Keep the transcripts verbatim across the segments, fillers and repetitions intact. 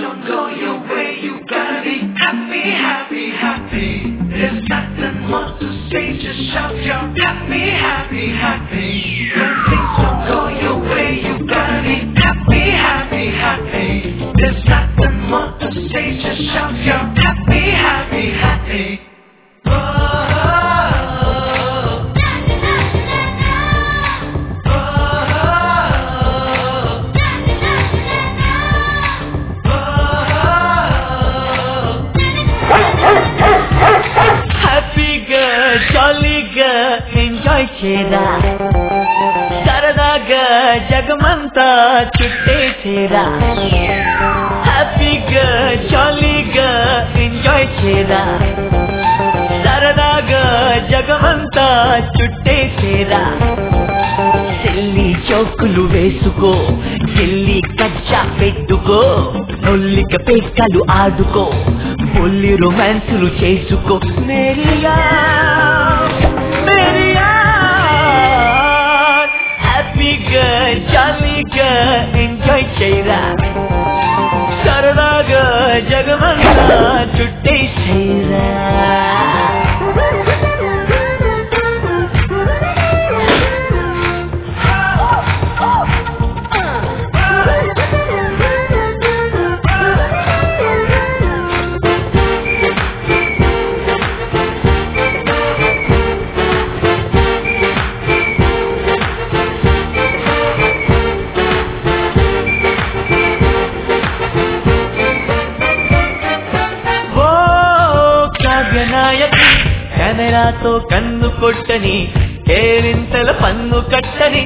don't go your way, you gotta be happy, happy, happy. There's nothing more to say, just shout your happy, happy, happy. When things don't go your way, you gotta be happy, happy, happy. There's nothing more to say, just shout your happy, happy, happy. జాలీగా enjoy చేరా సరదాగా జగమంతా చుట్టేసేరా హ్యాపీగా జాలీగా enjoy చేరా సరదాగా జగమంతా చుట్టేసేరా చెల్లి చౌకులు వేసుకో చెల్లి కచ్చా పెట్టుకో నొల్లిక పేకలు ఆడుకో పొల్లి రొమాన్సులు చేసుకో మేరియా మేరియా హ్యాపీగా జాలీగా ఎంజాయ్ చేయరా సరదాగా జగమంతా చుట్టేసేరా కెమెరాతో కన్ను కొట్టని కేరింతల పన్ను కట్టని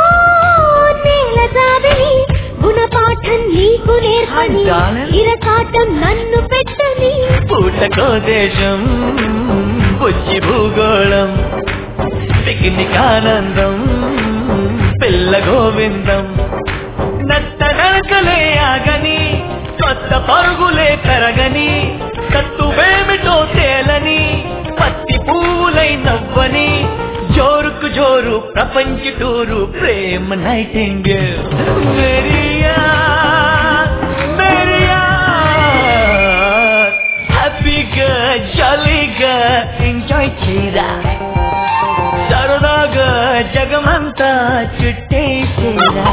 గుణపాఠం నీకు నేర్పని ఇరకాటం నన్ను పెట్టని పూటకో దేశం బుచ్చి భూగోళం పిక్నిక్ ఆనందం పిల్ల గోవిందం నట్ట నడకలే ఆగని కొత్త పరుగులే పెరగని తత్తువేమిటో తేలని పత్తి పూలై నవ్వని జోరుకు జోరు ప్రపంచ టూరు ప్రేమ నైటింగేల్ మేరియా మేరియా హ్యాపీగా జాలీగా ఎంజాయ్ చేయరా సరదాగా జగమంతా చుట్టేసేరా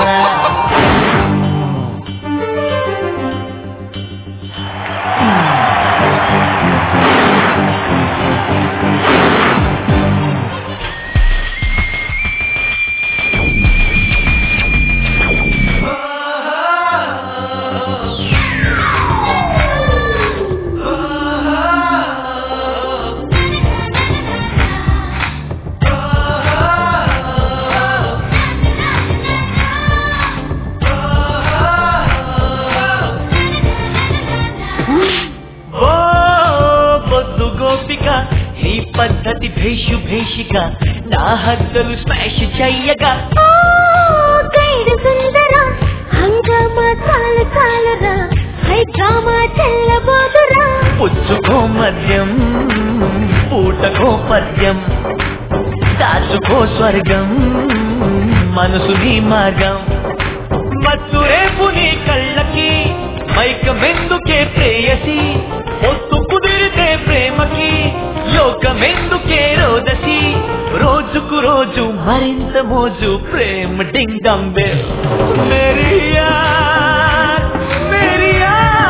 నీ పద్ధతి భేషు భేషిక నా హద్దలు స్మాష్ చెయ్యగా సుందర హంగామా చాల చాలరా హై డ్రామా చెల్లబోదురా పుచ్చుకో మద్యం పూటకో పద్యం దాచుకో స్వర్గం మనసు నీ మార్గం మత్తు రేపు నీ కళ్ళకి మైకమెందుకే ప్రేయసి ఒత్తు కుదిరితే ప్రేమకి లోకమెందుకే రోదసి రోజుకు రోజు మరింత మోజు ప్రేమ ding dong bell Maria Maria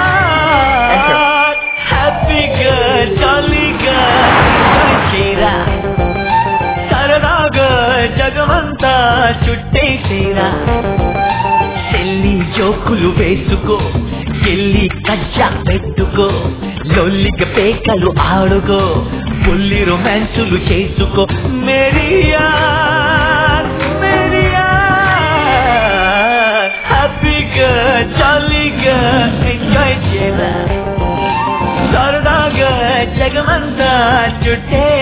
హ్యాపీగా జాలీగా చేరా సరదాగా జగమంతా చుట్టేసేరా చెల్లి జోకులు వేసుకో చెల్లి కచ్చా పెట్టుకో లొల్లిక పేకలు ఆడుకో పుల్లి రొమాన్సులు చేసుకో మేరియా మేరియా హ్యాపీగా జాలీగా ఎంజాయ్ చేయరా సరదాగా జగమంతా చుట్టే